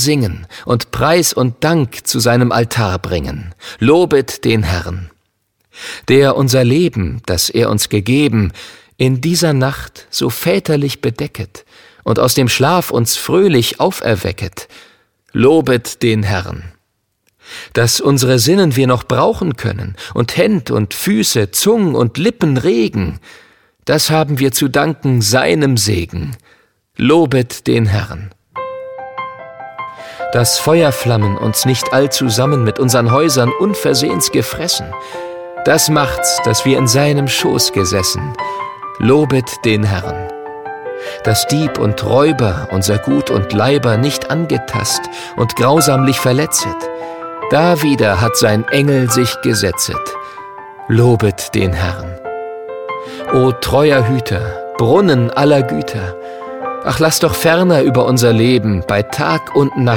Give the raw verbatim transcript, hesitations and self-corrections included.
singen und Preis und Dank zu seinem Altar bringen. Lobet den Herrn, der unser Leben, das er uns gegeben, in dieser Nacht so väterlich bedecket und aus dem Schlaf uns fröhlich auferwecket. Lobet den Herrn. Dass unsere Sinnen wir noch brauchen können und Händ und Füße, Zung und Lippen regen, das haben wir zu danken seinem Segen. Lobet den Herrn. Dass Feuerflammen uns nicht allzusammen mit unseren Häusern unversehens gefressen, das macht's, dass wir in seinem Schoß gesessen. Lobet den Herrn. Dass Dieb und Räuber unser Gut und Leiber nicht angetast und grausamlich verletzet, da wieder hat sein Engel sich gesetzet. Lobet den Herrn. O treuer Hüter, Brunnen aller Güter, ach lass doch ferner über unser Leben bei Tag und Nacht